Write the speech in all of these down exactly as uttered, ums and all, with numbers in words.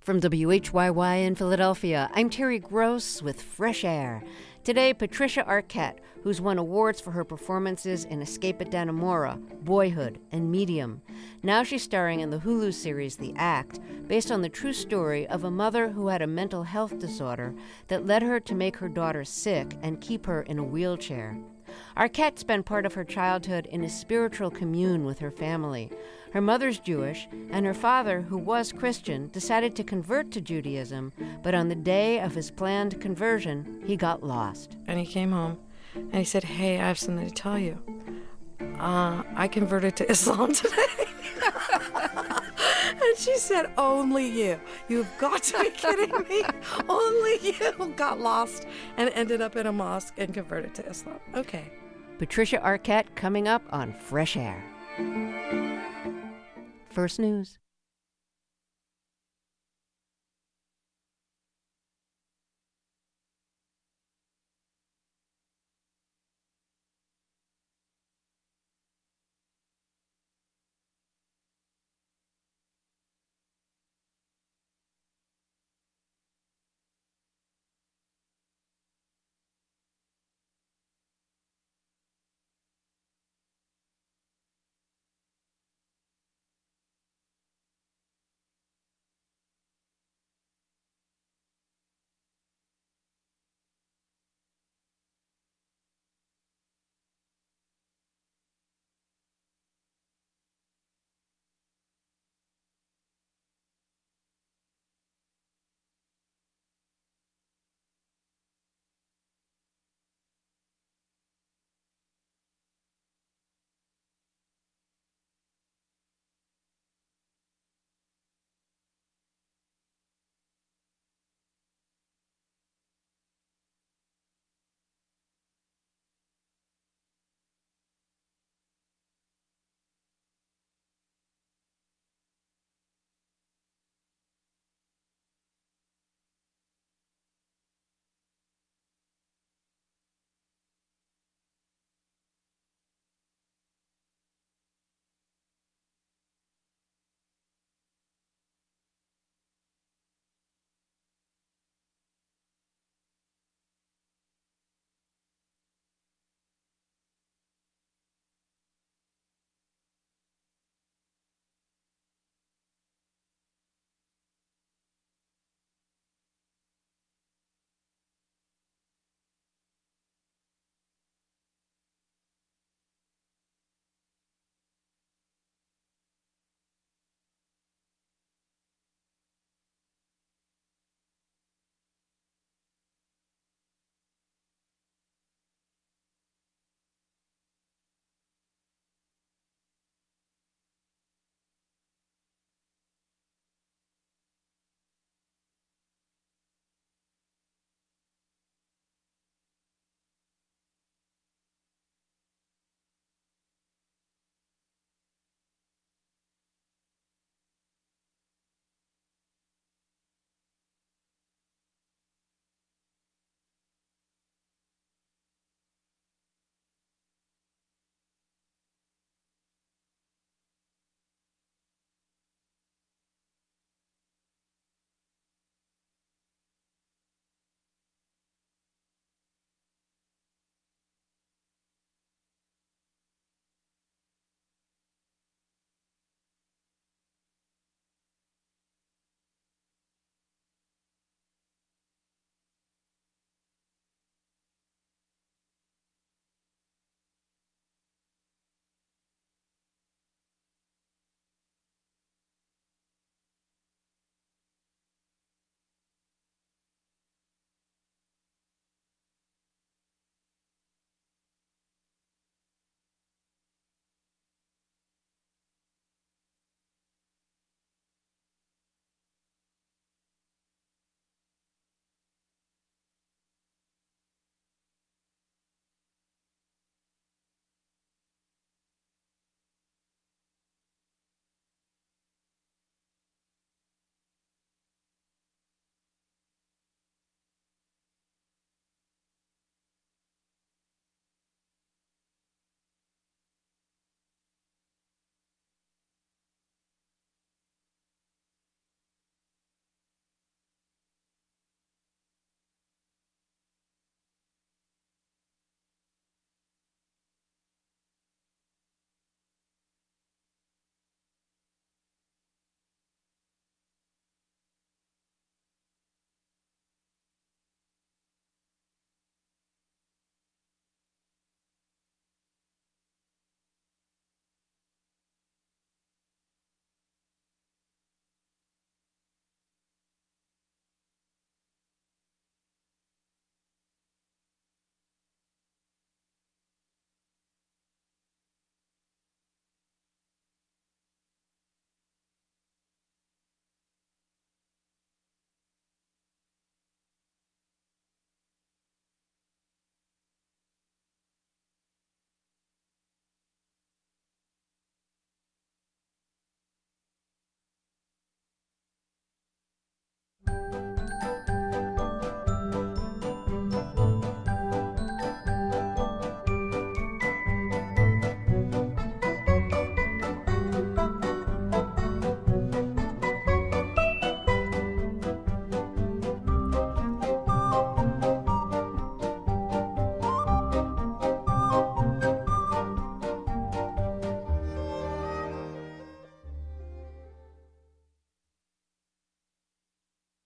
From W H Y Y in Philadelphia, I'm Terry Gross with Fresh Air. Today, Patricia Arquette, who's won awards for her performances in Escape at Dannemora, Boyhood, and Medium. Now she's starring in the Hulu series The Act, based on the true story of a mother who had a mental health disorder that led her to make her daughter sick and keep her in a wheelchair. Arquette spent part of her childhood in a spiritual commune with her family. Her mother's Jewish, and her father, who was Christian, decided to convert to Judaism, but on the day of his planned conversion, he got lost. And he came home, and he said, "Hey, I have something to tell you. Uh, I converted to Islam today." And she said, "Only you. You've got to be kidding me. Only you got lost and ended up in a mosque and converted to Islam." Okay. Patricia Arquette coming up on Fresh Air. First News.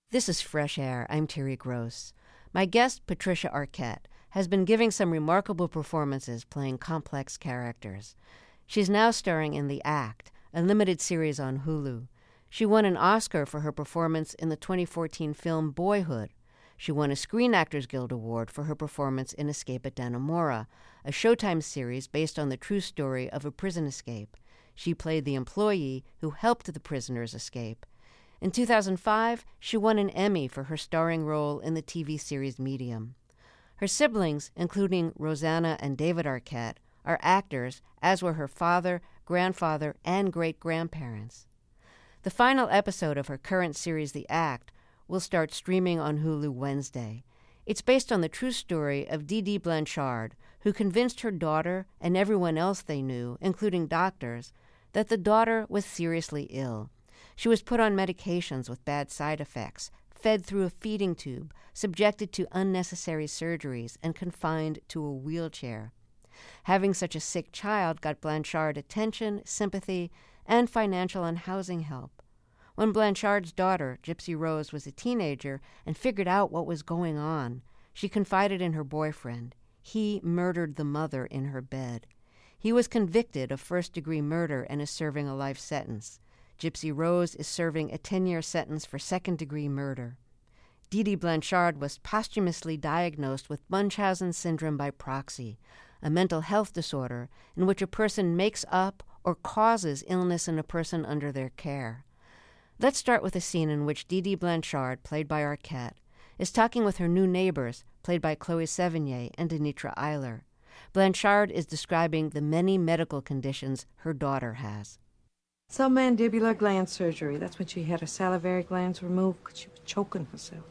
This is Fresh Air. I'm Terry Gross. My guest, Patricia Arquette, has been giving some remarkable performances playing complex characters. She's now starring in The Act, a limited series on Hulu. She won an Oscar for her performance in the twenty fourteen film Boyhood. She won a Screen Actors Guild Award for her performance in Escape at Dannemora, a Showtime series based on the true story of a prison escape. She played the employee who helped the prisoners escape. In two thousand five, she won an Emmy for her starring role in the T V series Medium. Her siblings, including Rosanna and David Arquette, are actors, as were her father, grandfather, and great-grandparents. The final episode of her current series, The Act, will start streaming on Hulu Wednesday. It's based on the true story of Dee Dee Blanchard, who convinced her daughter and everyone else they knew, including doctors, that the daughter was seriously ill. She was put on medications with bad side effects, fed through a feeding tube, subjected to unnecessary surgeries, and confined to a wheelchair. Having such a sick child got Blanchard attention, sympathy, and financial and housing help. When Blanchard's daughter, Gypsy Rose, was a teenager and figured out what was going on, she confided in her boyfriend. He murdered the mother in her bed. He was convicted of first-degree murder and is serving a life sentence. Gypsy Rose is serving a ten-year sentence for second-degree murder. Dee Dee Blanchard was posthumously diagnosed with Munchausen syndrome by proxy, a mental health disorder in which a person makes up or causes illness in a person under their care. Let's start with a scene in which Dee Dee Blanchard, played by Arquette, is talking with her new neighbors, played by Chloe Sevigny and Denitra Eiler. Blanchard is describing the many medical conditions her daughter has. Submandibular gland surgery. That's when she had her salivary glands removed because she was choking herself.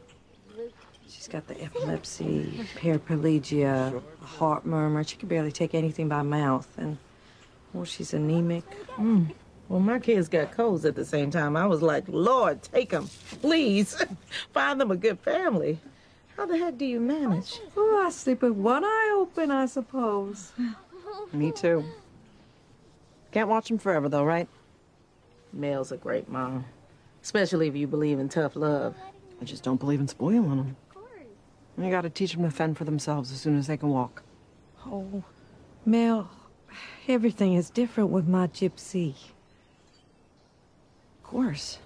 She's got the epilepsy, paraplegia, a heart murmur. She can barely take anything by mouth. And, well, she's anemic. Mm. Well, my kids got colds at the same time. I was like, Lord, take them, please. Find them a good family. How the heck do you manage? Oh, I sleep with one eye open, I suppose. Me too. Can't watch them forever, though, right? Mel's a great mom, especially if you believe in tough love. I just don't believe in spoiling them. You gotta teach them to fend for themselves as soon as they can walk. Oh, Mel, everything is different with my Gypsy. Of course.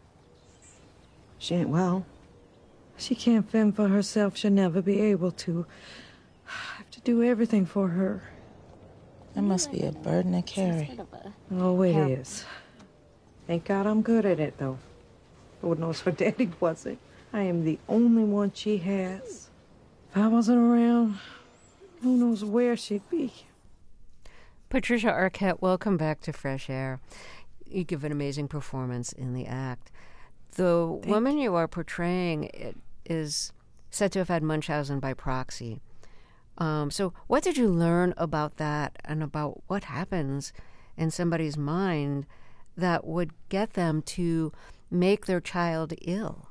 She ain't well. She can't fend for herself. She'll never be able to. I have to do everything for her. That must be a burden to carry. Oh, it is. Thank God I'm good at it, though. Lord knows her daddy wasn't. I am the only one she has. If I wasn't around, who knows where she'd be. Patricia Arquette, welcome back to Fresh Air. You give an amazing performance in The Act. The Thank woman you. you are portraying is said to have had Munchausen by proxy. Um, so what did you learn about that and about what happens in somebody's mind that would get them to make their child ill?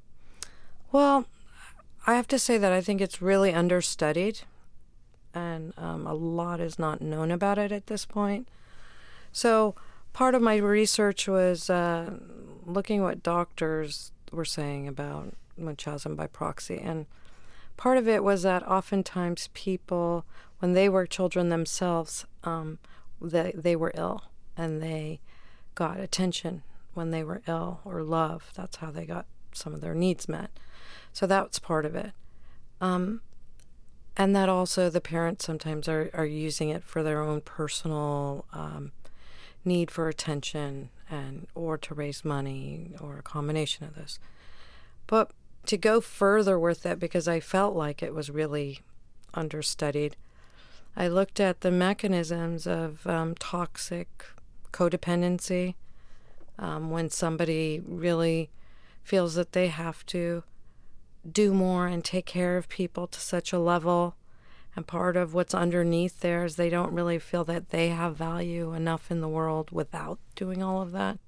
Well, I have to say that I think it's really understudied, and um, a lot is not known about it at this point. So part of my research was uh, looking what doctors were saying about Munchausen by proxy, and part of it was that oftentimes people, when they were children themselves, um, they, they were ill, and they got attention when they were ill, or love. That's how they got some of their needs met. So that's part of it. Um, and that also the parents sometimes are, are using it for their own personal um, need for attention and or to raise money, or a combination of this. But to go further with it, because I felt like it was really understudied, I looked at the mechanisms of um, toxic codependency, um, when somebody really feels that they have to do more and take care of people to such a level, and part of what's underneath there is they don't really feel that they have value enough in the world without doing all of that.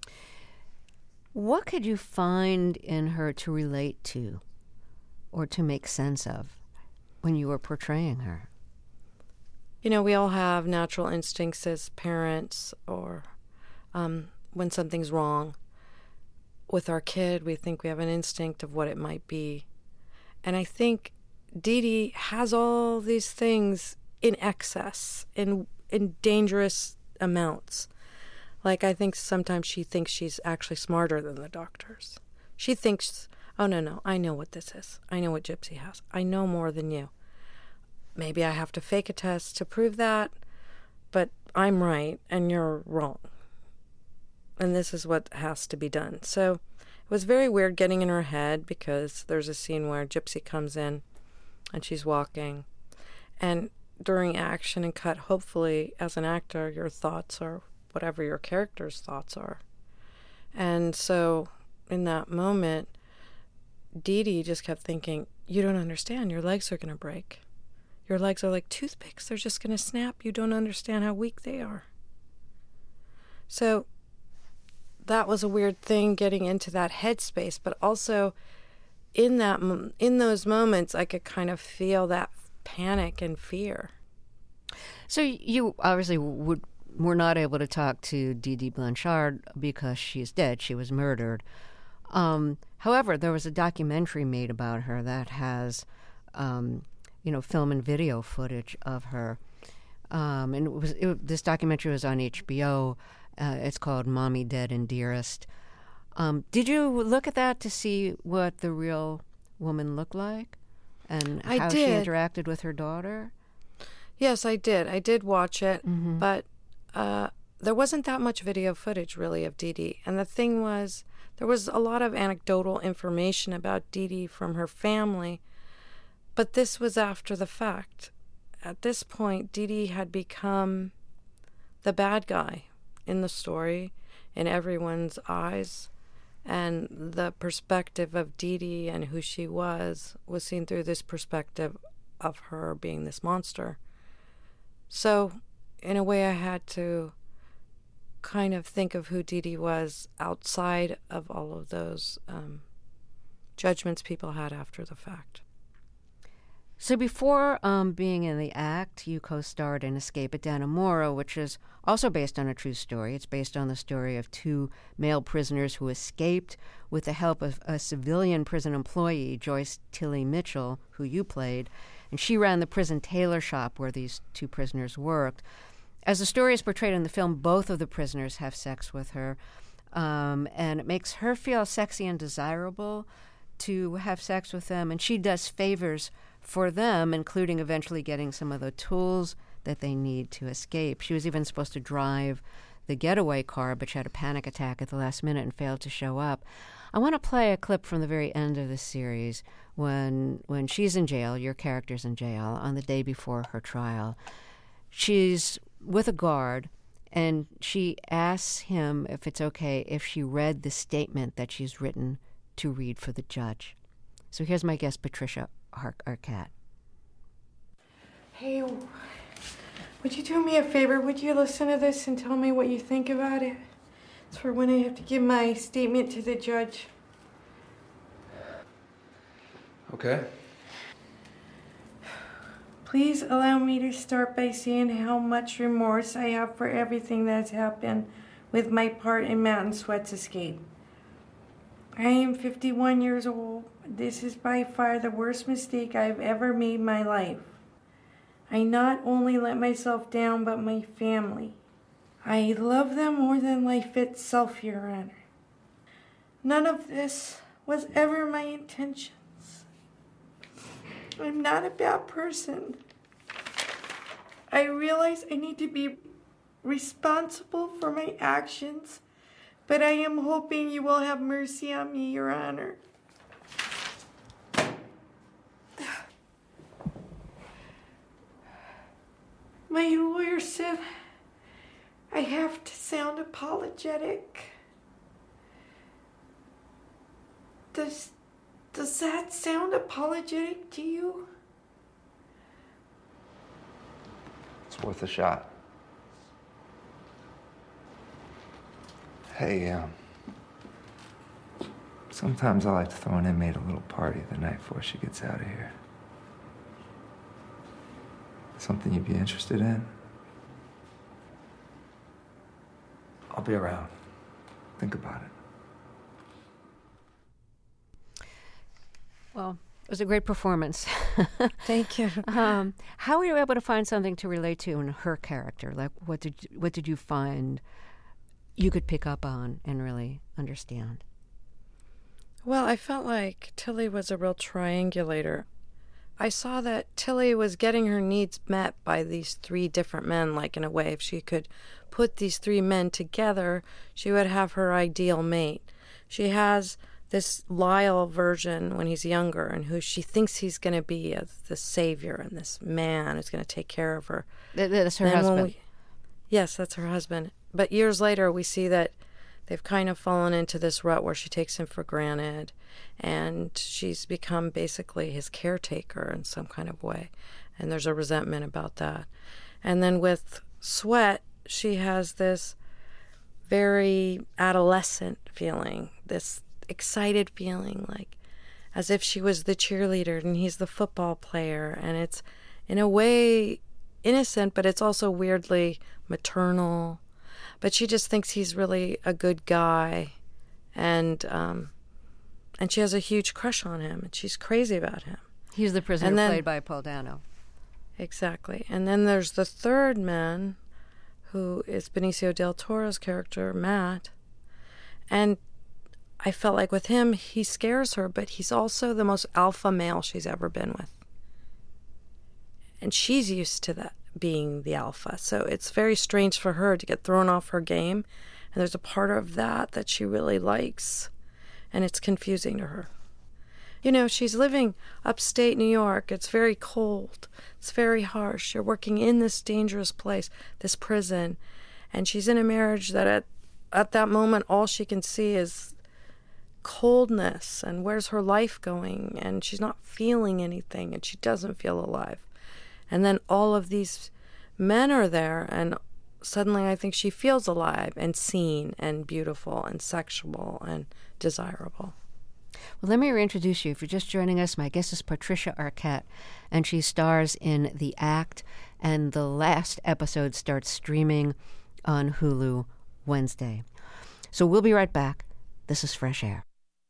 What could you find in her to relate to or to make sense of when you were portraying her? You know, we all have natural instincts as parents, or um, when something's wrong. with our kid, we think we have an instinct of what it might be. And I think Dee Dee has all these things in excess, in in dangerous amounts. Like, I think sometimes she thinks she's actually smarter than the doctors. She thinks, oh, no, no, I know what this is. I know what Gypsy has. I know more than you. Maybe I have to fake a test to prove that, but I'm right and you're wrong. And this is what has to be done. So it was very weird getting in her head, because there's a scene where Gypsy comes in and she's walking. And during action and cut, hopefully, as an actor, your thoughts are whatever your character's thoughts are. And so in that moment, Dee Dee just kept thinking, you don't understand. Your legs are going to break. Your legs are like toothpicks. They're just going to snap. You don't understand how weak they are. So that was a weird thing, getting into that headspace. But also in that in those moments, I could kind of feel that panic and fear. So you obviously would were not able to talk to Dee Dee Blanchard because she's dead. She was murdered. Um, however, there was a documentary made about her that has, um, you know, film and video footage of her. Um, and it was it, this documentary was on H B O. Uh, it's called Mommy Dead and Dearest. Um, did you look at that to see what the real woman looked like and I how did. she interacted with her daughter? Yes, I did. I did watch it, Mm-hmm. but uh, there wasn't that much video footage, really, of Dee Dee. And the thing was, there was a lot of anecdotal information about Dee Dee from her family, but this was after the fact. At this point, Dee Dee had become the bad guy in the story, in everyone's eyes, and the perspective of Dee Dee and who she was was seen through this perspective of her being this monster. So, in a way, I had to kind of think of who Dee Dee was outside of all of those um, judgments people had after the fact. So before um, being in the act, you co-starred in Escape at Dannemora, which is also based on a true story. It's based on the story of two male prisoners who escaped with the help of a civilian prison employee, Joyce Tilly Mitchell, who you played, and she ran the prison tailor shop where these two prisoners worked. As the story is portrayed in the film, both of the prisoners have sex with her, um, and it makes her feel sexy and desirable to have sex with them, and she does favors for them, including eventually getting some of the tools that they need to escape. She was even supposed to drive the getaway car, but she had a panic attack at the last minute and failed to show up. I want to play a clip from the very end of the series when when she's in jail, your character's in jail, on the day before her trial. She's with a guard, and she asks him if it's okay if she read the statement that she's written to read for the judge. So here's my guest, Patricia Ar- Arquette. Hey, would you do me a favor? Would you listen to this and tell me what you think about it? It's for when I have to give my statement to the judge. Okay. Please allow me to start by saying how much remorse I have for everything that's happened with my part in Mountain Sweat's escape. I am fifty-one years old. This is by far the worst mistake I've ever made in my life. I not only let myself down, but my family. I love them more than life itself, Your Honor. None of this was ever my intentions. I'm not a bad person. I realize I need to be responsible for my actions, but I am hoping you will have mercy on me, Your Honor. My lawyer said I have to sound apologetic. Does, does that sound apologetic to you? It's worth a shot. Hey, um... sometimes I like to throw an inmate a little party the night before she gets out of here. Something you'd be interested in? I'll be around. Think about it. Well, it was a great performance. Thank you. Um, how were you able to find something to relate to in her character? Like, what did you, what did you find you could pick up on and really understand? Well, I felt like Tilly was a real triangulator. I saw that Tilly was getting her needs met by these three different men, like in a way, if she could put these three men together, she would have her ideal mate. She has this Lyle version when he's younger and who she thinks he's going to be as the savior and this man who's going to take care of her. Th- That's her Then when husband. we- yes, that's her husband. But years later, we see that they've kind of fallen into this rut where she takes him for granted, and she's become basically his caretaker in some kind of way. And there's a resentment about that. And then with Sweat, she has this very adolescent feeling, this excited feeling, like as if she was the cheerleader and he's the football player. And it's in a way innocent, but it's also weirdly maternal. But she just thinks he's really a good guy, and um, and she has a huge crush on him, and she's crazy about him. He's the prisoner And then- played by Paul Dano. Exactly. And then there's the third man, who is Benicio del Toro's character, Matt. And I felt like with him, he scares her, but he's also the most alpha male she's ever been with. And she's used to that, being the alpha. So it's very strange for her to get thrown off her game. And there's a part of that that she really likes. And it's confusing to her. You know, she's living upstate New York. It's very cold. It's very harsh. You're working in this dangerous place, this prison. And she's in a marriage that at, at that moment, all she can see is coldness and where's her life going. And she's not feeling anything, and she doesn't feel alive. And then all of these men are there, and suddenly I think she feels alive and seen and beautiful and sexual and desirable. Well, let me reintroduce you. If you're just joining us, my guest is Patricia Arquette, and she stars in The Act, and the last episode starts streaming on Hulu Wednesday. So we'll be right back. This is Fresh Air.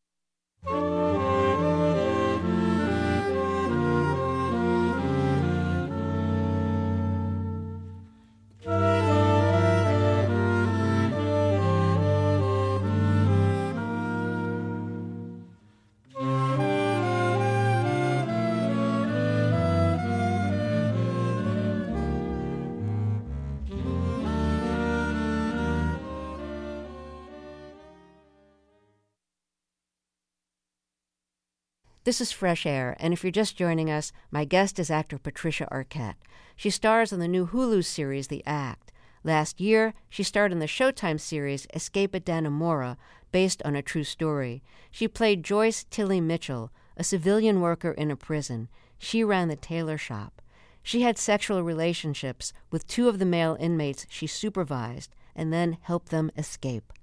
This is Fresh Air, and if you're just joining us, my guest is actor Patricia Arquette. She stars in the new Hulu series, The Act. Last year, she starred in the Showtime series Escape at Dannemora, based on a true story. She played Joyce Tilly Mitchell, a civilian worker in a prison. She ran the tailor shop. She had sexual relationships with two of the male inmates she supervised and then helped them escape.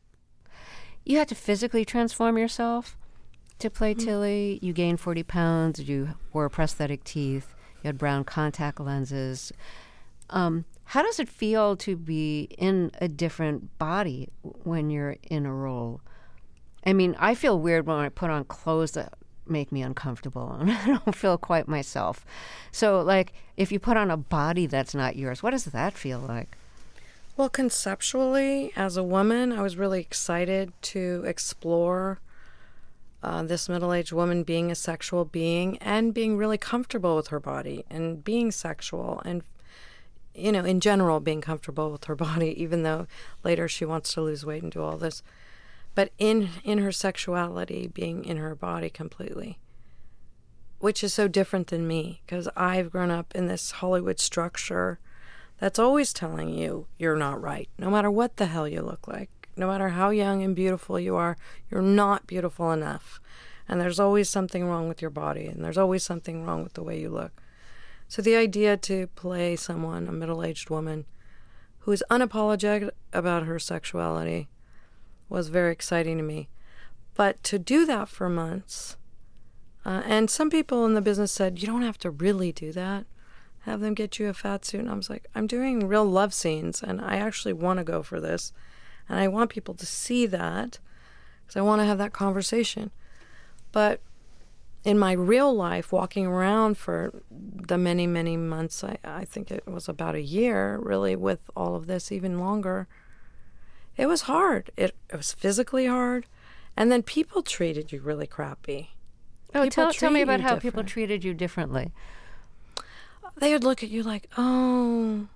You had to physically transform yourself to play Tilly. You gained forty pounds. You wore prosthetic teeth. You had brown contact lenses. Um, how does it feel to be in a different body when you're in a role? I mean, I feel weird when I put on clothes that make me uncomfortable, and I don't feel quite myself. So, like, if you put on a body that's not yours, what does that feel like? Well, conceptually, as a woman, I was really excited to explore Uh, this middle-aged woman being a sexual being and being really comfortable with her body and being sexual and, you know, in general, being comfortable with her body, even though later she wants to lose weight and do all this. But in, in her sexuality, being in her body completely, which is so different than me, because I've grown up in this Hollywood structure that's always telling you you're not right, no matter what the hell you look like. No matter how young and beautiful you are, you're not beautiful enough. And there's always something wrong with your body, and there's always something wrong with the way you look. So the idea to play someone, a middle-aged woman, who is unapologetic about her sexuality was very exciting to me. But to do that for months, uh, and some people in the business said, you don't have to really do that. Have them get you a fat suit. And I was like, I'm doing real love scenes, and I actually want to go for this. And I want people to see that because I want to have that conversation. But in my real life, walking around for the many, many months, I, I think it was about a year, really, with all of this, even longer, it was hard. It, it was physically hard. And then people treated you really crappy. Oh, People tell, tell me treat about you how people different. treated you differently. They would look at you like, oh,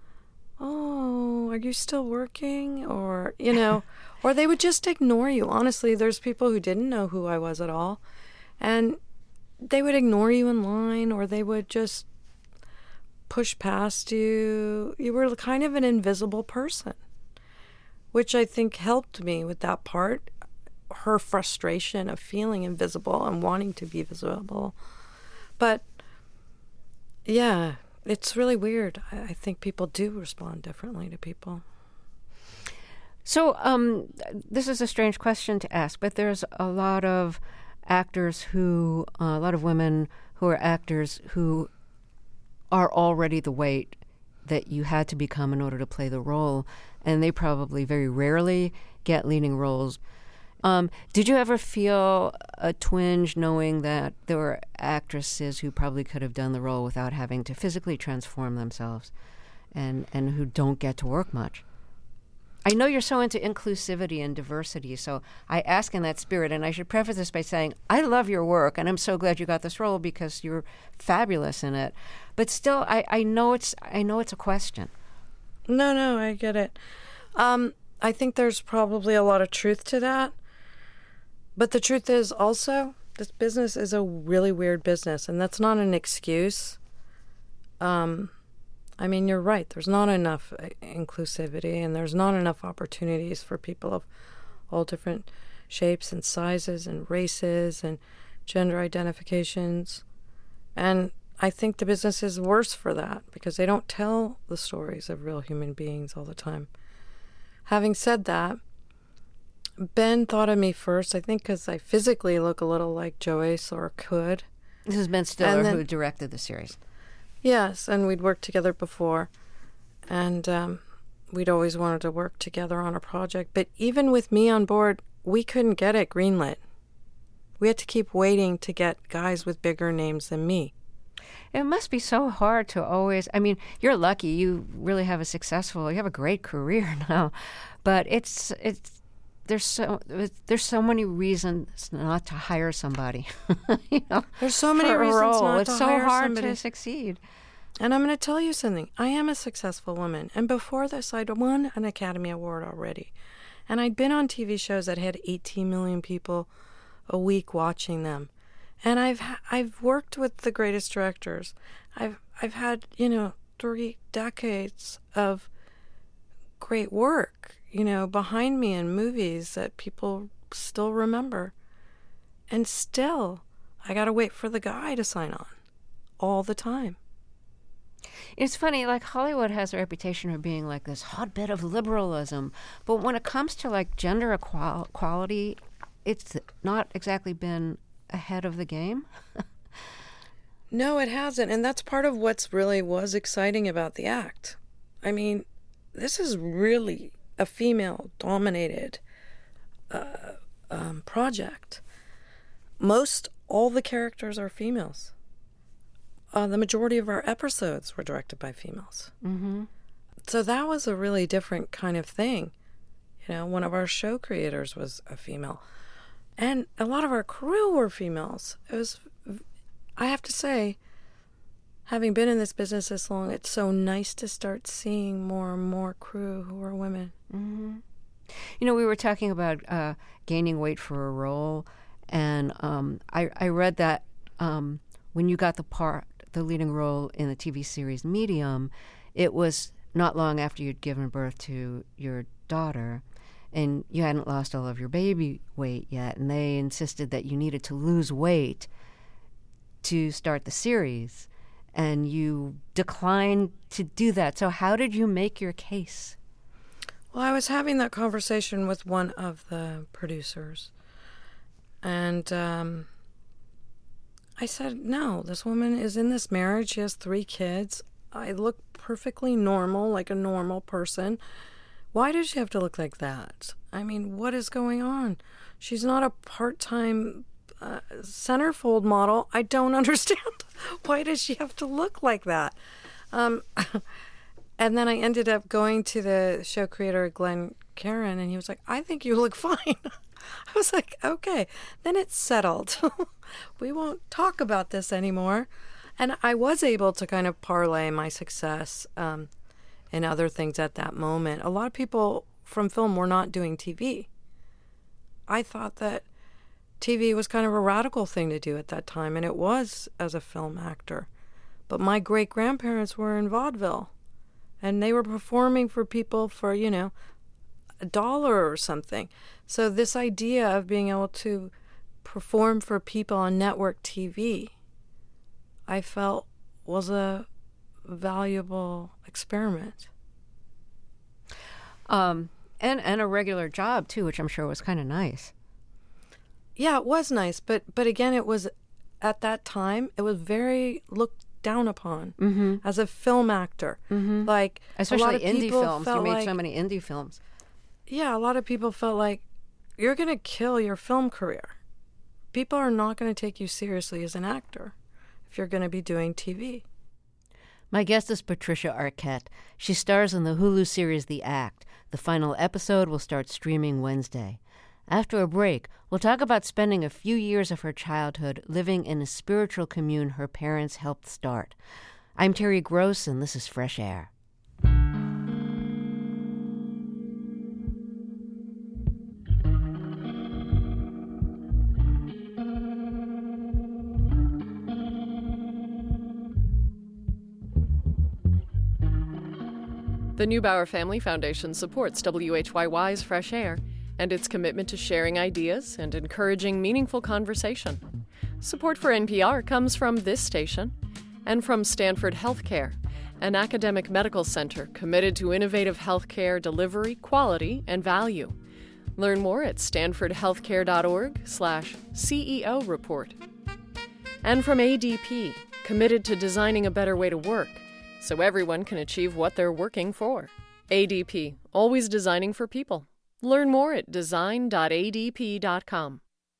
oh, are you still working? Or, you know, or they would just ignore you. Honestly, there's people who didn't know who I was at all. And they would ignore you in line, or they would just push past you. You were kind of an invisible person, which I think helped me with that part. Her frustration of feeling invisible and wanting to be visible. But yeah, it's really weird. I, I think people do respond differently to people. So um, this is a strange question to ask, but there's a lot of actors who, uh, a lot of women who are actors who are already the weight that you had to become in order to play the role, and they probably very rarely get leading roles. Um, did you ever feel a twinge knowing that there were actresses who probably could have done the role without having to physically transform themselves and, and who don't get to work much? I know you're so into inclusivity and diversity, so I ask in that spirit, and I should preface this by saying I love your work, and I'm so glad you got this role because you're fabulous in it. But still, I, I know it's I know it's a question. No, no, I get it. Um, I think there's probably a lot of truth to that. But the truth is also, this business is a really weird business, and that's not an excuse. Um, I mean, you're right. There's not enough inclusivity, and there's not enough opportunities for people of all different shapes and sizes and races and gender identifications. And I think the business is worse for that because they don't tell the stories of real human beings all the time. Having said that, Ben thought of me first, I think because I physically look a little like Joyce, or could. This is Ben Stiller, then, who directed the series. Yes, and we'd worked together before. And um, we'd always wanted to work together on a project. But even with me on board, we couldn't get it greenlit. We had to keep waiting to get guys with bigger names than me. It must be so hard to always, I mean, you're lucky. You really have a successful, you have a great career now. But it's, it's, There's so there's so many reasons not to hire somebody. you know, there's so many for a reasons role. not it's to so hire hard somebody. to succeed. And I'm going to tell you something. I am a successful woman, and before this, I'd won an Academy Award already, and I'd been on T V shows that had eighteen million people a week watching them, and I've I've worked with the greatest directors. I've I've had you know three decades of great work, you know, behind me in movies that people still remember. And still, I got to wait for the guy to sign on all the time. It's funny, like Hollywood has a reputation of being like this hotbed of liberalism. But when it comes to like gender equal- equality, it's not exactly been ahead of the game. No, it hasn't. And that's part of what's really was exciting about the act. I mean, this is really a female-dominated uh, um, project. Most all the characters are females. Uh, the majority of our episodes were directed by females. Mm-hmm. So that was a really different kind of thing. You know, one of our show creators was a female. And a lot of our crew were females. It was, I have to say, having been in this business this long, it's so nice to start seeing more and more crew who are women. Mm-hmm. You know, we were talking about uh, gaining weight for a role, and um, I, I read that um, when you got the part, the leading role in the T V series Medium, it was not long after you'd given birth to your daughter, and you hadn't lost all of your baby weight yet, and they insisted that you needed to lose weight to start the series, and you declined to do that. So how did you make your case? Well, I was having that conversation with one of the producers, and um, I said, no, this woman is in this marriage. She has three kids. I look perfectly normal, like a normal person. Why does she have to look like that? I mean, what is going on? She's not a part-time uh, centerfold model. I don't understand. Why does she have to look like that? Um, and then I ended up going to the show creator, Glenn Karen, and he was like, I think you look fine. I was like, okay. Then it's settled. We won't talk about this anymore. And I was able to kind of parlay my success um, in other things at that moment. A lot of people from film were not doing T V. I thought that T V was kind of a radical thing to do at that time, and it was as a film actor. But my great-grandparents were in vaudeville, and they were performing for people for, you know, a dollar or something. So this idea of being able to perform for people on network T V, I felt was a valuable experiment. Um, and, and a regular job, too, which I'm sure was kind of nice. Yeah, it was nice. But, but again, it was, at that time, it was very looked down upon mm-hmm. as a film actor. Mm-hmm. Like, especially a lot of indie people films. You felt made like, so many indie films. Yeah, a lot of people felt like, you're going to kill your film career. People are not going to take you seriously as an actor if you're going to be doing T V. My guest is Patricia Arquette. She stars in the Hulu series The Act. The final episode will start streaming Wednesday. After a break, we'll talk about spending a few years of her childhood living in a spiritual commune her parents helped start. I'm Terry Gross, and this is Fresh Air. The Neubauer Family Foundation supports W H Y Y's Fresh Air and its commitment to sharing ideas and encouraging meaningful conversation. Support for N P R comes from this station and from Stanford Healthcare, an academic medical center committed to innovative healthcare delivery, quality, and value. Learn more at stanfordhealthcare.org slash CEO report. And from A D P, committed to designing a better way to work, so everyone can achieve what they're working for. A D P, always designing for people. Learn more at design dot a d p dot com.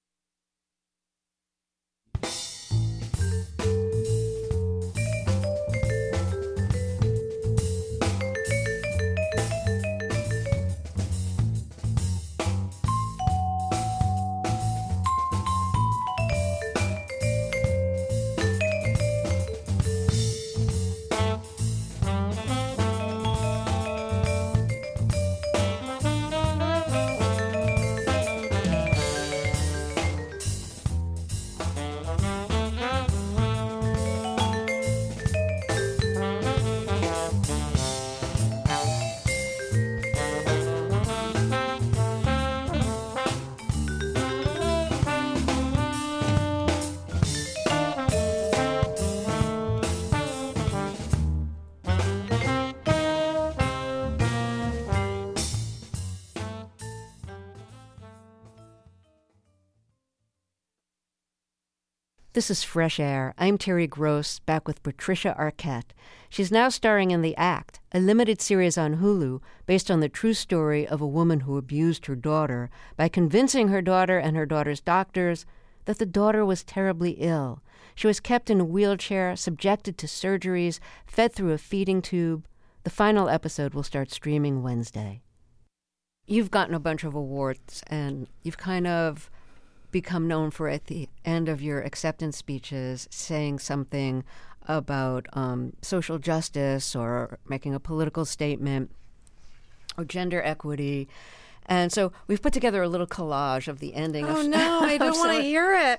This is Fresh Air. I'm Terry Gross, back with Patricia Arquette. She's now starring in The Act, a limited series on Hulu based on the true story of a woman who abused her daughter by convincing her daughter and her daughter's doctors that the daughter was terribly ill. She was kept in a wheelchair, subjected to surgeries, fed through a feeding tube. The final episode will start streaming Wednesday. You've gotten a bunch of awards, and you've kind of become known for, at the end of your acceptance speeches, saying something about um, social justice or making a political statement or gender equity. And so we've put together a little collage of the ending. Oh, of, no, I don't want to hear it.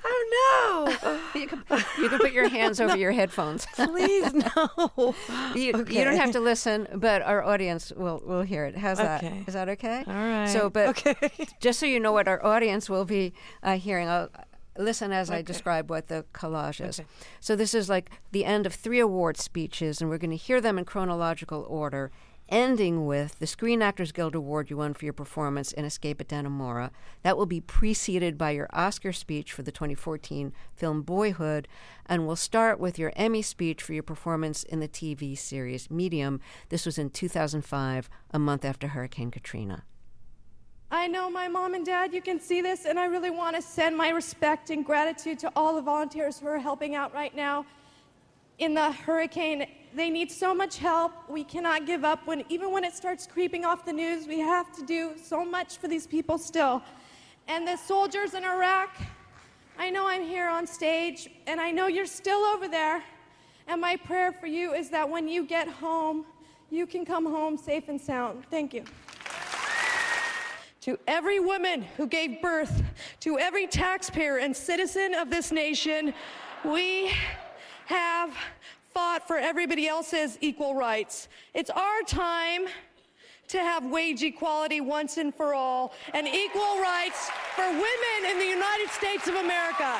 Oh, no. you, can, you can put your hands over your headphones. Please, no. You, okay. you don't have to listen, but our audience will, will hear it. How's that? Okay. Is that okay? All right. So, but okay. just so you know what our audience will be uh, hearing, I'll listen as okay. I describe what the collage is. Okay. So this is like the end of three award speeches, and we're going to hear them in chronological order, ending with the Screen Actors Guild Award you won for your performance in Escape at Dannemora. That will be preceded by your Oscar speech for the twenty fourteen film Boyhood, and we'll start with your Emmy speech for your performance in the T V series Medium. This was in two thousand five, a month after Hurricane Katrina. I know my mom and dad, you can see this, and I really want to send my respect and gratitude to all the volunteers who are helping out right now in the hurricane. They need so much help. We cannot give up. When, even when it starts creeping off the news, we have to do so much for these people still. And the soldiers in Iraq, I know I'm here on stage, and I know you're still over there. And my prayer for you is that when you get home, you can come home safe and sound. Thank you. To every woman who gave birth, to every taxpayer and citizen of this nation, we have fought for everybody else's equal rights. It's our time to have wage equality once and for all, and equal rights for women in the United States of America.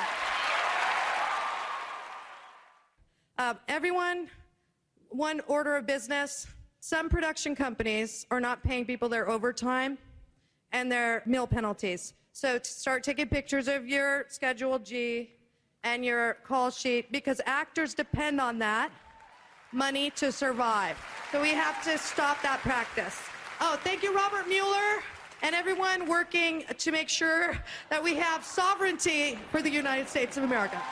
Uh, everyone, one order of business. Some production companies are not paying people their overtime and their meal penalties. So to start taking pictures of your Schedule G and your call sheet, because actors depend on that money to survive. So we have to stop that practice. Oh, thank you, Robert Mueller, and everyone working to make sure that we have sovereignty for the United States of America.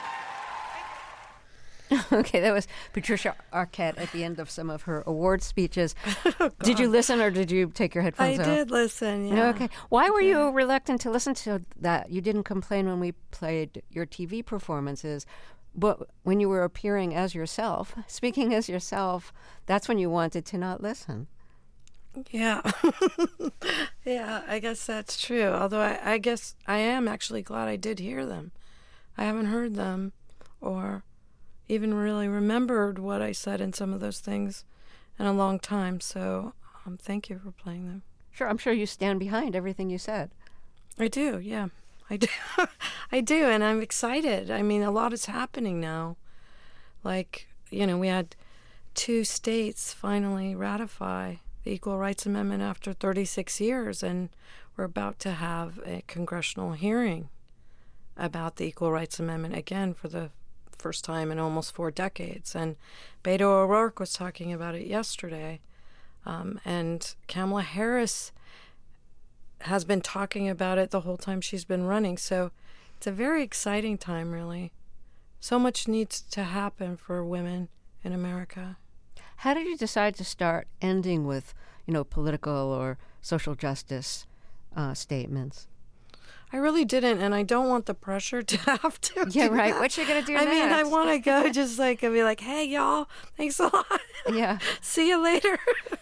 Okay, that was Patricia Arquette at the end of some of her award speeches. Oh, did you listen, or did you take your headphones I off? I did listen, yeah. Okay. Why were yeah. you reluctant to listen to that? You didn't complain when we played your T V performances, but when you were appearing as yourself, speaking as yourself, that's when you wanted to not listen. Yeah. Yeah, I guess that's true. Although I, I guess I am actually glad I did hear them. I haven't heard them or even really remembered what I said in some of those things in a long time. So um, thank you for playing them. Sure, I'm sure you stand behind everything you said. I do, yeah. I do. I do, and I'm excited. I mean, a lot is happening now. Like, you know, we had two states finally ratify the Equal Rights Amendment after thirty-six years, and we're about to have a congressional hearing about the Equal Rights Amendment again for the first time in almost four decades. And Beto O'Rourke was talking about it yesterday. Um, and Kamala Harris has been talking about it the whole time she's been running. So it's a very exciting time, really. So much needs to happen for women in America. How did you decide to start ending with, you know, political or social justice uh, statements? I really didn't, and I don't want the pressure to have to. Yeah, do right. that. What you gonna do I next? mean, I want to go just like and be like, "Hey, y'all, thanks a lot. Yeah, see you later."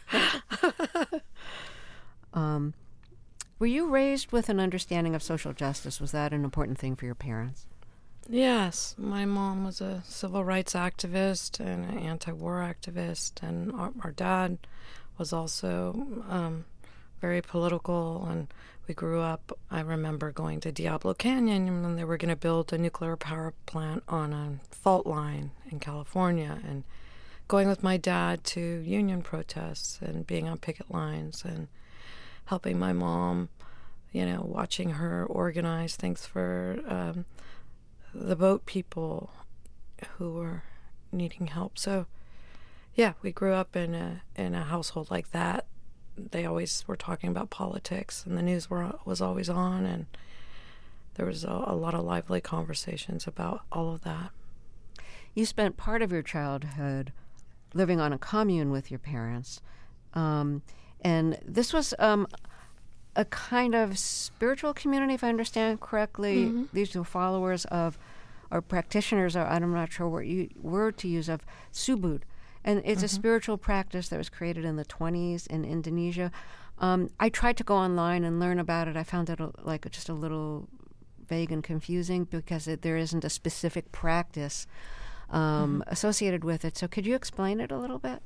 um, were you raised with an understanding of social justice? Was that an important thing for your parents? Yes, my mom was a civil rights activist and an anti-war activist, and our, our dad was also um, very political, and we grew up, I remember going to Diablo Canyon when they were going to build a nuclear power plant on a fault line in California, and going with my dad to union protests and being on picket lines and helping my mom, you know, watching her organize things for um, the boat people who were needing help. So, yeah, we grew up in a in a household like that. They always were talking about politics, and the news were, was always on, and there was a, a lot of lively conversations about all of that. You spent part of your childhood living on a commune with your parents, um, and this was um, a kind of spiritual community, if I understand correctly. Mm-hmm. These were followers of, or practitioners, or I'm not sure what you, word to use, of Subud. And it's mm-hmm. a spiritual practice that was created in the twenties in Indonesia. Um, I tried to go online and learn about it. I found it a, like just a little vague and confusing because it, there isn't a specific practice um, mm-hmm. associated with it. So could you explain it a little bit?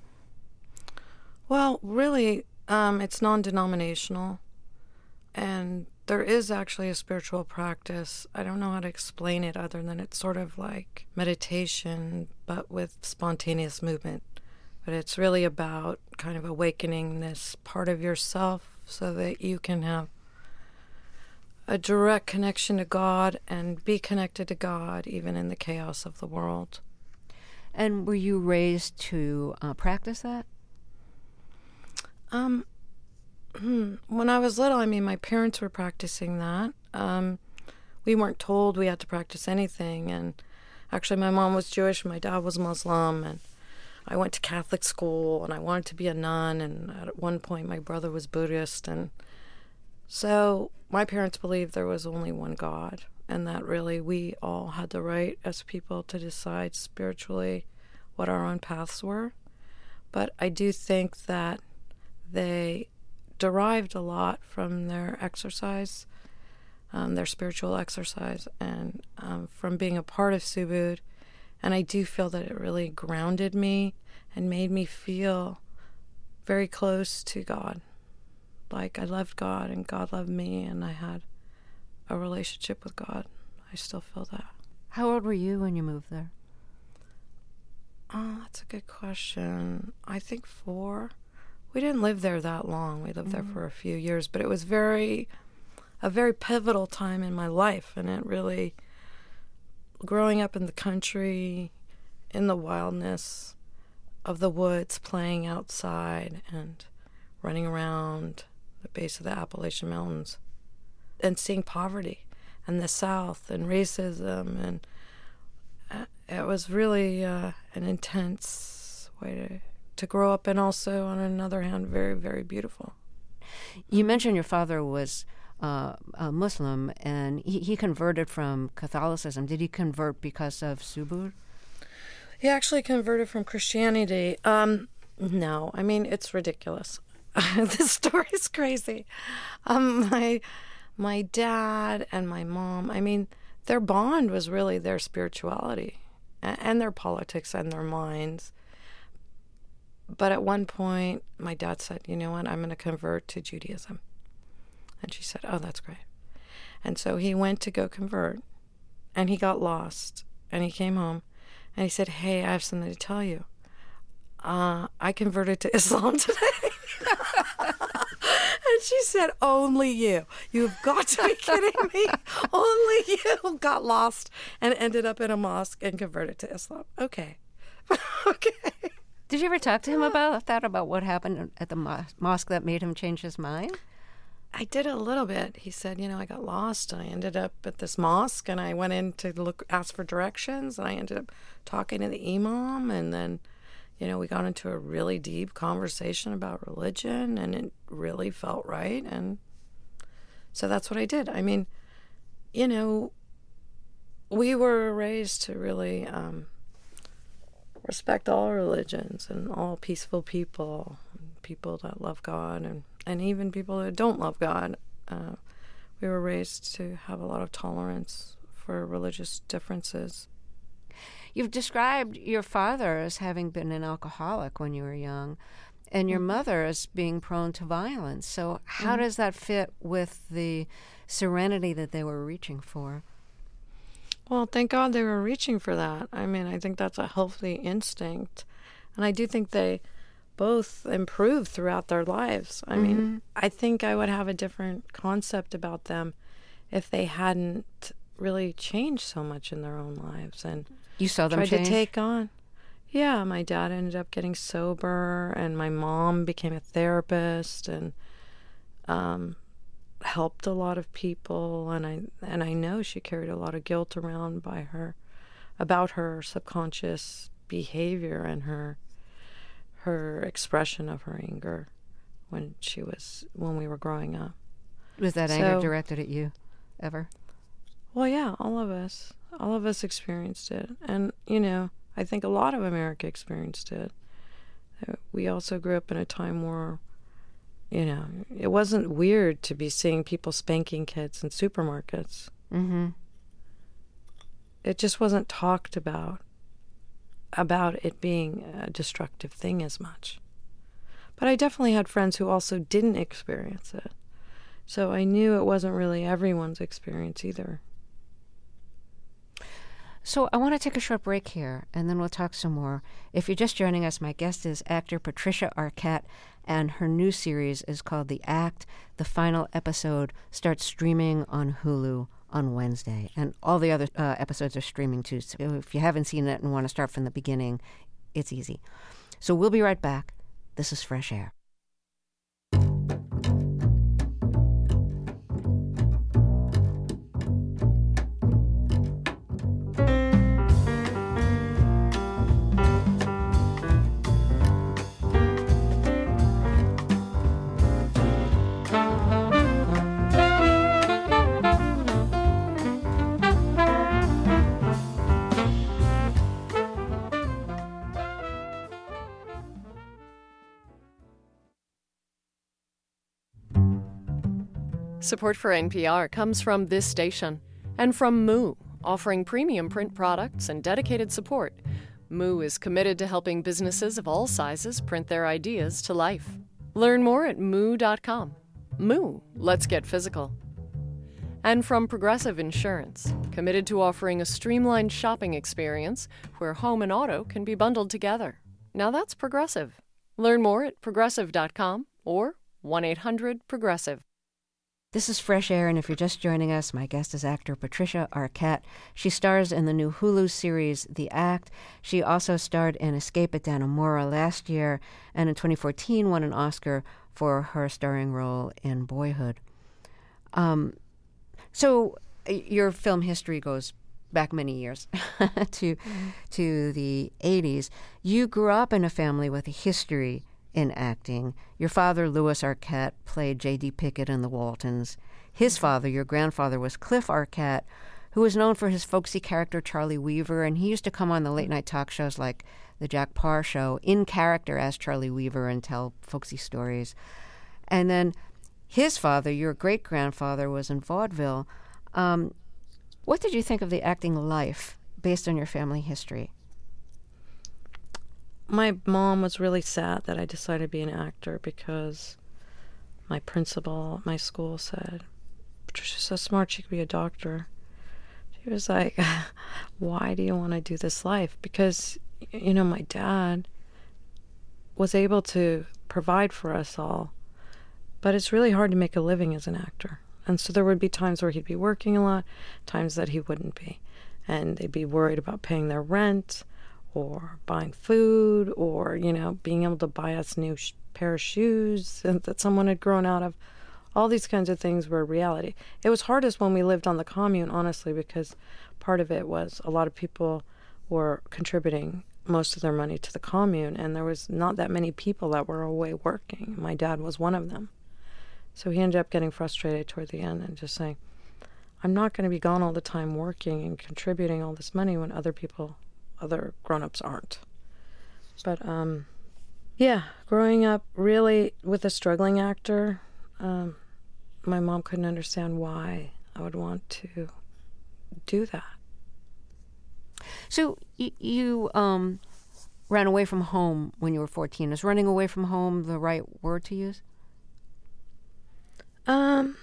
Well, really, um, it's non-denominational, and there is actually a spiritual practice. I don't know how to explain it other than it's sort of like meditation, but with spontaneous movement. But it's really about kind of awakening this part of yourself so that you can have a direct connection to God and be connected to God even in the chaos of the world. And were you raised to uh, practice that? Um, When I was little, I mean, my parents were practicing that. Um, we weren't told we had to practice anything. And actually, my mom was Jewish, my dad was Muslim, and I went to Catholic school, and I wanted to be a nun. And at one point, my brother was Buddhist. And so my parents believed there was only one God, and that really we all had the right as people to decide spiritually what our own paths were. But I do think that they derived a lot from their exercise, um, their spiritual exercise, and um, from being a part of Subud. And I do feel that it really grounded me and made me feel very close to God. Like I loved God and God loved me, and I had a relationship with God. I still feel that. How old were you when you moved there? Oh, that's a good question. I think four. We didn't live there that long. We lived mm-hmm. there for a few years, but it was very, a very pivotal time in my life, and it really, growing up in the country, in the wildness of the woods, playing outside and running around the base of the Appalachian Mountains, and seeing poverty and the South and racism, and it was really uh, an intense way to, to grow up, and also, on another hand, very, very beautiful. You mentioned your father was uh, a Muslim, and he, he converted from Catholicism. Did he convert because of Subud? He actually converted from Christianity. Um, no, I mean, it's ridiculous. This story is crazy. Um, my my dad and my mom, I mean, their bond was really their spirituality and, and their politics and their minds. But at one point, my dad said, you know what, I'm going to convert to Judaism. And she said, oh, that's great. And so he went to go convert, and he got lost, and he came home, and he said, hey, I have something to tell you. Uh, I converted to Islam today. And she said, only you. You've got to be kidding me. Only you got lost and ended up in a mosque and converted to Islam. Okay. Okay. Did you ever talk to him about that, about what happened at the mos- mosque that made him change his mind? I did a little bit. He said, you know, I got lost, and I ended up at this mosque, and I went in to look, ask for directions, and I ended up talking to the imam, and then, you know, we got into a really deep conversation about religion, and it really felt right, and so that's what I did. I mean, you know, we were raised to really um, respect all religions and all peaceful people, people that love God, and, and even people that don't love God. Uh, we were raised to have a lot of tolerance for religious differences. You've described your father as having been an alcoholic when you were young, and your mother as being prone to violence. So how mm-hmm. does that fit with the serenity that they were reaching for? Well, thank God they were reaching for that. I mean, I think that's a healthy instinct. And I do think they both improved throughout their lives. I mm-hmm. mean, I think I would have a different concept about them if they hadn't really changed so much in their own lives. And you saw them tried change? to take on. Yeah, my dad ended up getting sober, and my mom became a therapist and um, helped a lot of people. And I and I know she carried a lot of guilt around by her about her subconscious behavior and her her expression of her anger when she was when we were growing up. Was that so, anger directed at you ever? Well, yeah, all of us. All of us experienced it. And, you know, I think a lot of America experienced it. We also grew up in a time where, you know, it wasn't weird to be seeing people spanking kids in supermarkets. Mm-hmm. It just wasn't talked about, about it being a destructive thing as much. But I definitely had friends who also didn't experience it. So I knew it wasn't really everyone's experience either. So I want to take a short break here, and then we'll talk some more. If you're just joining us, my guest is actor Patricia Arquette, and her new series is called The Act. The final episode starts streaming on Hulu on Wednesday, and all the other uh, episodes are streaming too. So if you haven't seen it and want to start from the beginning, it's easy. So we'll be right back. This is Fresh Air. Support for N P R comes from this station and from Moo, offering premium print products and dedicated support. Moo is committed to helping businesses of all sizes print their ideas to life. Learn more at moo dot com. Moo, let's get physical. And from Progressive Insurance, committed to offering a streamlined shopping experience where home and auto can be bundled together. Now that's Progressive. Learn more at progressive dot com or one eight hundred progressive. This is Fresh Air, and if you're just joining us, my guest is actor Patricia Arquette. She stars in the new Hulu series, The Act. She also starred in Escape at Dannemora last year, and in twenty fourteen won an Oscar for her starring role in Boyhood. Um, so your film history goes back many years to mm-hmm. to the eighties. You grew up in a family with a history in acting. Your father, Louis Arquette, played J D. Pickett in The Waltons. His father, your grandfather, was Cliff Arquette, who was known for his folksy character Charlie Weaver, and he used to come on the late-night talk shows like The Jack Paar Show in character as Charlie Weaver and tell folksy stories. And then his father, your great-grandfather, was in vaudeville. Um, what did you think of the acting life based on your family history? My mom was really sad that I decided to be an actor because my principal at my school said, Patricia's so smart, she could be a doctor. She was like, why do you want to do this life? Because, you know, my dad was able to provide for us all, but it's really hard to make a living as an actor. And so there would be times where he'd be working a lot, times that he wouldn't be. And they'd be worried about paying their rent, or buying food, or, you know, being able to buy us new sh- pair of shoes that someone had grown out of. All these kinds of things were reality. It was hardest when we lived on the commune, honestly, because part of it was a lot of people were contributing most of their money to the commune, and there was not that many people that were away working. My dad was one of them. So he ended up getting frustrated toward the end and just saying, I'm not going to be gone all the time working and contributing all this money when other people other grown-ups aren't. But um yeah, growing up really with a struggling actor, um my mom couldn't understand why I would want to do that. So y- you um ran away from home when you were fourteen. Is running away from home the right word to use? Um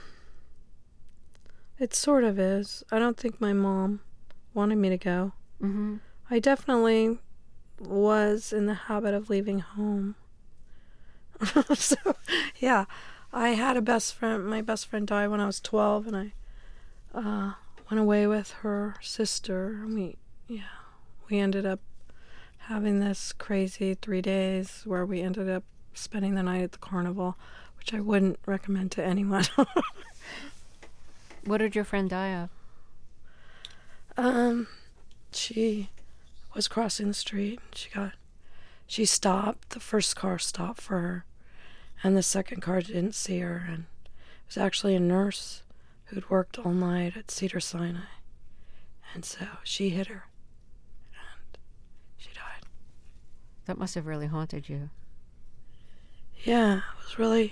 it sort of is. I don't think my mom wanted me to go. Mm-hmm. I definitely was in the habit of leaving home. So, yeah, I had a best friend. My best friend died when I was twelve, and I uh, went away with her sister. We, yeah, we ended up having this crazy three days where we ended up spending the night at the carnival, which I wouldn't recommend to anyone. What did your friend die of? Um, she was crossing the street. She got, she stopped. The first car stopped for her, and the second car didn't see her. And it was actually a nurse who'd worked all night at Cedars-Sinai, and so she hit her, and she died. That must have really haunted you. Yeah, it was really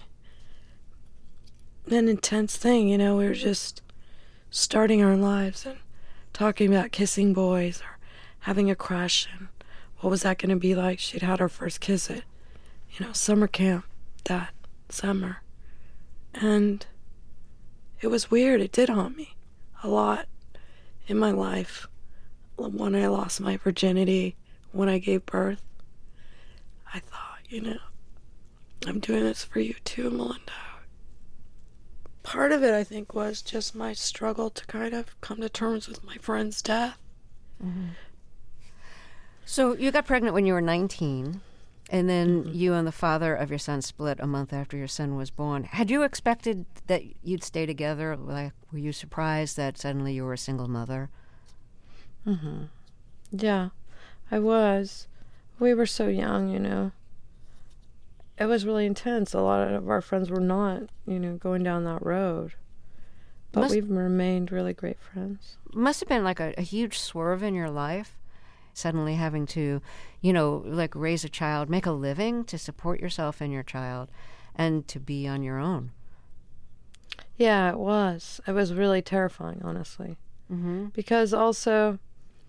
an intense thing. You know, we were just starting our lives and talking about kissing boys or having a crush, and what was that going to be like? She'd had her first kiss at, you know, summer camp that summer. And it was weird. It did haunt me a lot in my life. When I lost my virginity, when I gave birth, I thought, you know, I'm doing this for you too, Melinda. Part of it, I think, was just my struggle to kind of come to terms with my friend's death. Mm-hmm. So you got pregnant when you were nineteen, and then mm-hmm. you and the father of your son split a month after your son was born. Had you expected that you'd stay together? Like, were you surprised that suddenly you were a single mother? Mm-hmm. Yeah, I was. We were so young, you know. It was really intense. A lot of our friends were not, you know, going down that road. But must, we've remained really great friends. Must have been like a, a huge swerve in your life, suddenly having to, you know, like raise a child, make a living to support yourself and your child, and to be on your own. Yeah, it was. It was really terrifying, honestly. Mm-hmm. Because also,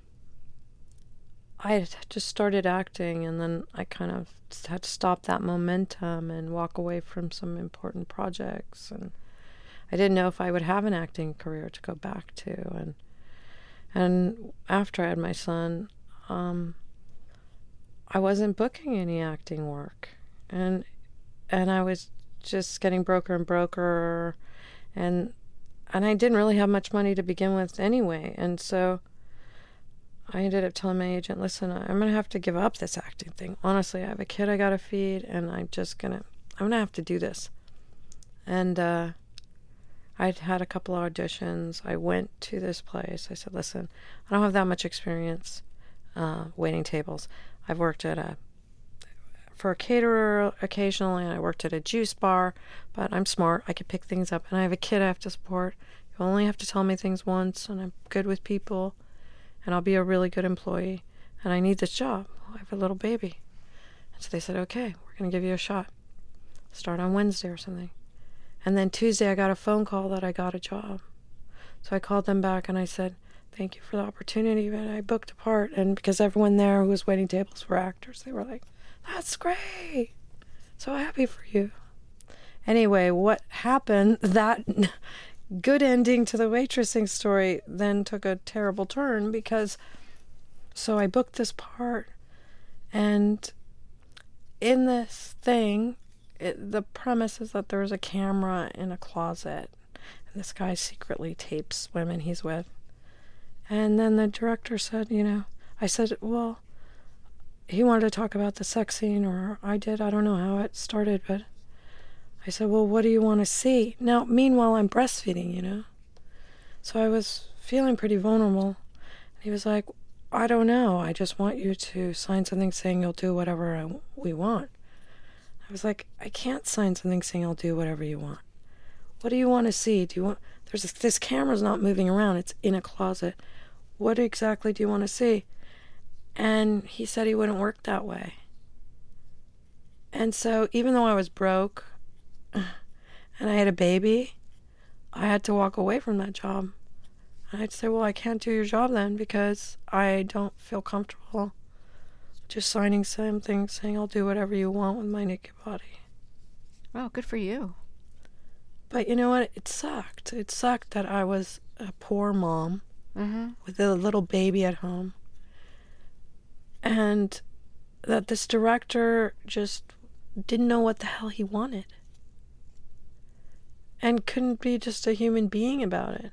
I had just started acting, and then I kind of had to stop that momentum and walk away from some important projects. And I didn't know if I would have an acting career to go back to. And and after I had my son, um, I wasn't booking any acting work. And and I was just getting broker and broker, and and I didn't really have much money to begin with anyway. And so I ended up telling my agent, listen, I'm going to have to give up this acting thing. Honestly, I have a kid I got to feed, and I'm just going to, I'm going to have to do this. And uh, I'd had a couple of auditions. I went to this place. I said, listen, I don't have that much experience uh, waiting tables. I've worked at a, for a caterer occasionally, and I worked at a juice bar, but I'm smart. I could pick things up, and I have a kid I have to support. You only have to tell me things once, and I'm good with people. And I'll be a really good employee, and I need this job. I have a little baby. And so they said, okay, we're going to give you a shot. Start on Wednesday or something. And then Tuesday I got a phone call that I got a job. So I called them back and I said, thank you for the opportunity, but I booked a part. And because everyone there who was waiting tables were actors, they were like, that's great. So happy for you. Anyway, what happened, that good ending to the waitressing story then took a terrible turn, because so I booked this part, and in this thing, it, the premise is that there's a camera in a closet, and this guy secretly tapes women he's with. And then the director said, you know, I said, well, he wanted to talk about the sex scene, or I did, I don't know how it started, but I said, well, what do you want to see? Now, meanwhile, I'm breastfeeding, you know? So I was feeling pretty vulnerable. And he was like, I don't know. I just want you to sign something saying you'll do whatever I, we want. I was like, I can't sign something saying I'll do whatever you want. What do you want to see? Do you want... There's this, this camera's not moving around. It's in a closet. What exactly do you want to see? And he said he wouldn't work that way. And so even though I was broke and I had a baby, I had to walk away from that job. I'd say, well, I can't do your job then because I don't feel comfortable just signing something saying I'll do whatever you want with my naked body. Oh, good for you. But you know what? It sucked. It sucked that I was a poor mom Mm-hmm. with a little baby at home. And that this director just didn't know what the hell he wanted. And couldn't be just a human being about it.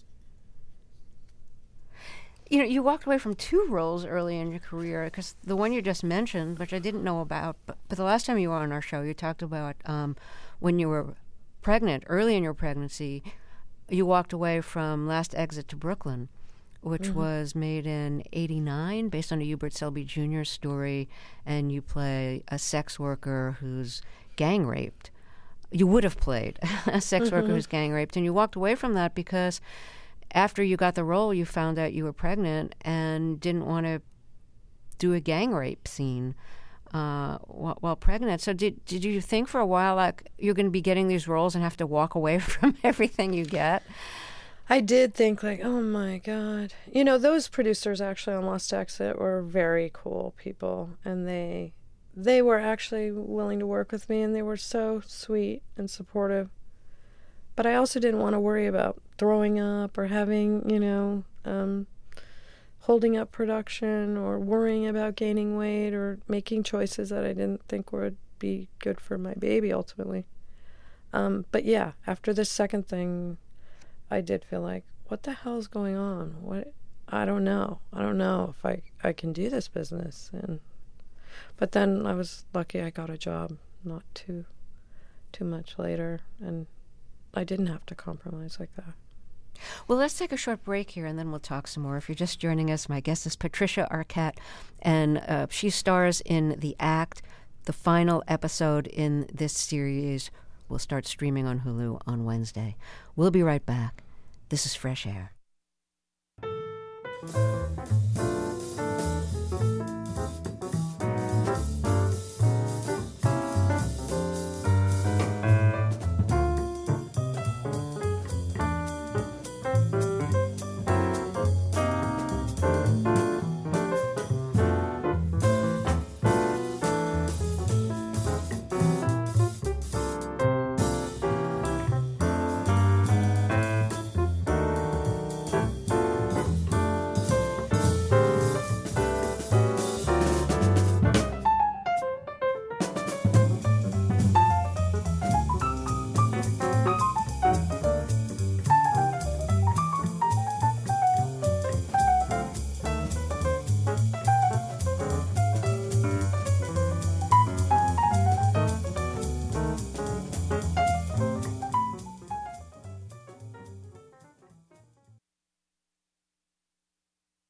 You know, you walked away from two roles early in your career, because the one you just mentioned, which I didn't know about, but, but the last time you were on our show, you talked about um, when you were pregnant, early in your pregnancy, you walked away from Last Exit to Brooklyn, which mm-hmm. was made in eighty-nine, based on a Hubert Selby Junior story, and you play a sex worker who's gang raped. You would have played a sex mm-hmm. worker who's gang raped, and you walked away from that because after you got the role, you found out you were pregnant and didn't want to do a gang rape scene uh, while, while pregnant. So did did you think for a while like you're going to be getting these roles and have to walk away from everything you get? I did think like, oh my God. You know, those producers actually on Last Exit were very cool people, and they they were actually willing to work with me, and they were so sweet and supportive. But I also didn't want to worry about throwing up or having, you know, um, holding up production or worrying about gaining weight or making choices that I didn't think would be good for my baby ultimately. Um, but yeah, after this second thing, I did feel like, what the hell is going on? What? I don't know. I don't know if I, I can do this business. And but then I was lucky I got a job not too too much later, and I didn't have to compromise like that. Well, let's take a short break here, and then we'll talk some more. If you're just joining us, my guest is Patricia Arquette, and uh, she stars in The Act. The final episode in this series will start streaming on Hulu on Wednesday. We'll be right back. This is Fresh Air.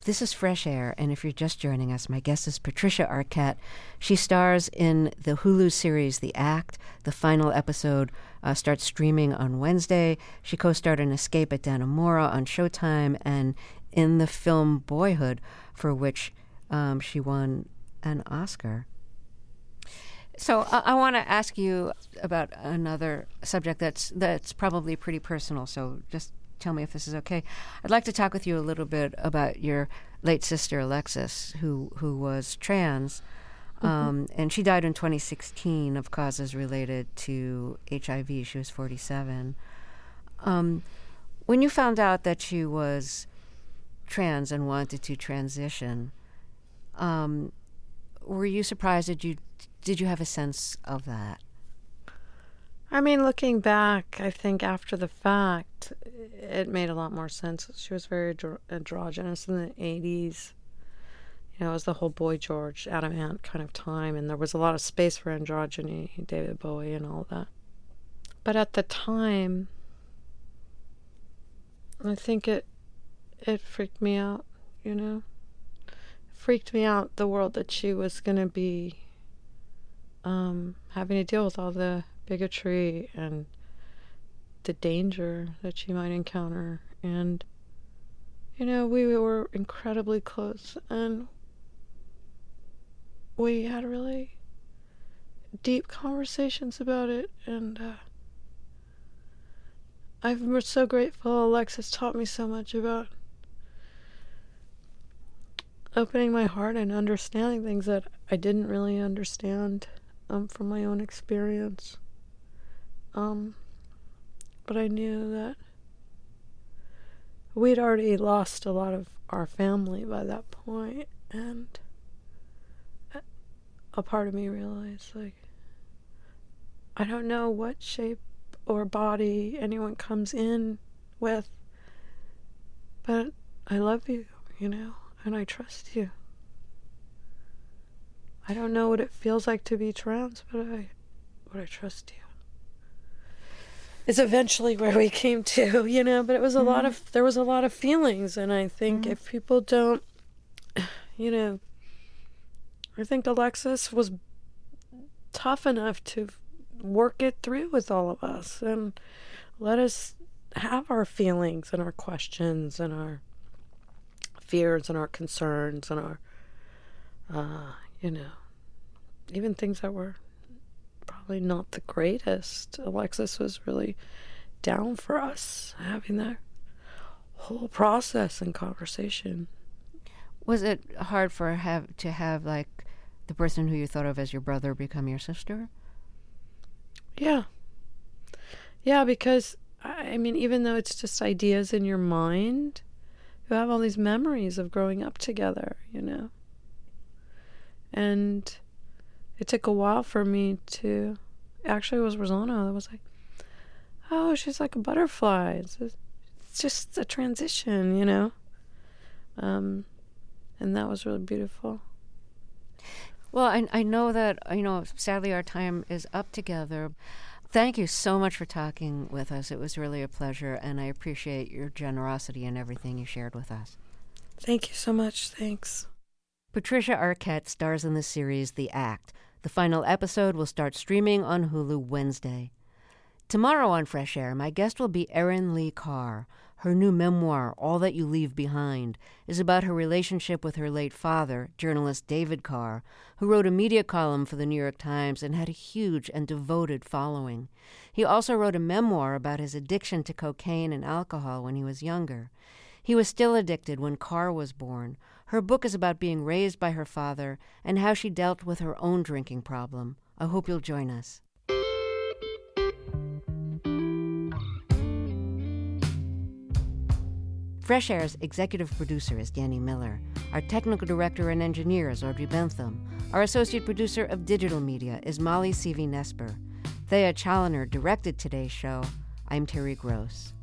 This is Fresh Air, and if you're just joining us, my guest is Patricia Arquette. She stars in the Hulu series The Act. The final episode uh, starts streaming on Wednesday. She co-starred in Escape at Dannemora on Showtime and in the film Boyhood, for which um, she won an Oscar. So uh, I want to ask you about another subject that's that's probably pretty personal, so just tell me if this is okay. I'd like to talk with you a little bit about your late sister, Alexis, who, who was trans, um, mm-hmm. and she died in twenty sixteen of causes related to H I V. She was forty-seven. Um, when you found out that she was trans and wanted to transition, um, were you surprised? Did you did you have a sense of that? I mean, looking back, I think after the fact, it made a lot more sense. She was very andro- androgynous in the eighties. You know, it was the whole Boy George, Adam Ant kind of time, and there was a lot of space for androgyny, David Bowie and all that. But at the time, I think it it freaked me out, you know? It freaked me out, the world that she was going to be um, having to deal with all the bigotry and the danger that she might encounter. And, you know, we were incredibly close, and we had really deep conversations about it, and uh, I'm so grateful Alexis taught me so much about opening my heart and understanding things that I didn't really understand um, from my own experience. Um, but I knew that we'd already lost a lot of our family by that point, and a part of me realized, like, I don't know what shape or body anyone comes in with, but I love you, you know, and I trust you. I don't know what it feels like to be trans, but I, but I trust you. Is eventually where we came to, you know, but it was a mm-hmm. lot of, there was a lot of feelings, and I think mm-hmm. if people don't, you know, I think Alexis was tough enough to work it through with all of us and let us have our feelings and our questions and our fears and our concerns and our, uh, you know, even things that were probably not the greatest. Alexis was really down for us having that whole process and conversation. Was it hard for have to have like the person who you thought of as your brother become your sister? Yeah. Yeah, because I mean, even though it's just ideas in your mind, you have all these memories of growing up together, you know. And it took a while for me to, actually it was Rosanna that was like, oh, she's like a butterfly. It's, a, it's just a transition, you know. Um, and that was really beautiful. Well, I, I know that, you know, sadly our time is up together. Thank you so much for talking with us. It was really a pleasure, and I appreciate your generosity and everything you shared with us. Thank you so much. Thanks. Patricia Arquette stars in the series The Act. The final episode will start streaming on Hulu Wednesday. Tomorrow on Fresh Air, my guest will be Erin Lee Carr. Her new memoir, All That You Leave Behind, is about her relationship with her late father, journalist David Carr, who wrote a media column for the New York Times and had a huge and devoted following. He also wrote a memoir about his addiction to cocaine and alcohol when he was younger. He was still addicted when Carr was born. Her book is about being raised by her father and how she dealt with her own drinking problem. I hope you'll join us. Fresh Air's executive producer is Danny Miller. Our technical director and engineer is Audrey Bentham. Our associate producer of digital media is Molly Seavey-Nesper. Thea Challoner directed today's show. I'm Terry Gross.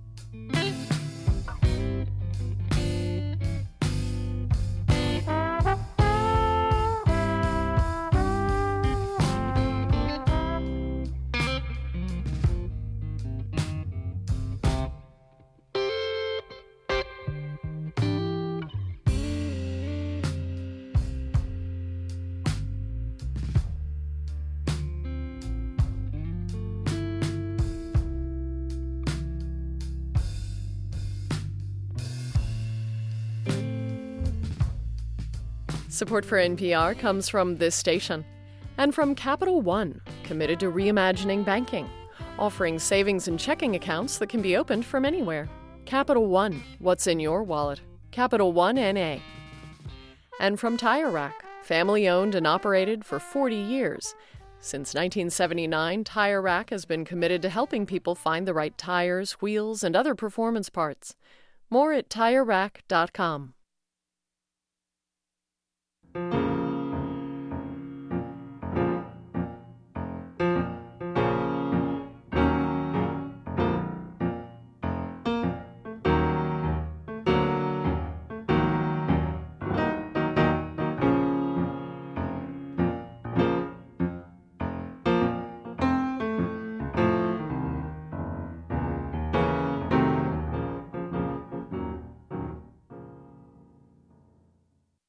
Support for N P R comes from this station and from Capital One, committed to reimagining banking, offering savings and checking accounts that can be opened from anywhere. Capital One, what's in your wallet? Capital One N A. And from Tire Rack, family-owned and operated for forty years. Since nineteen seventy-nine, Tire Rack has been committed to helping people find the right tires, wheels, and other performance parts. More at tire rack dot com.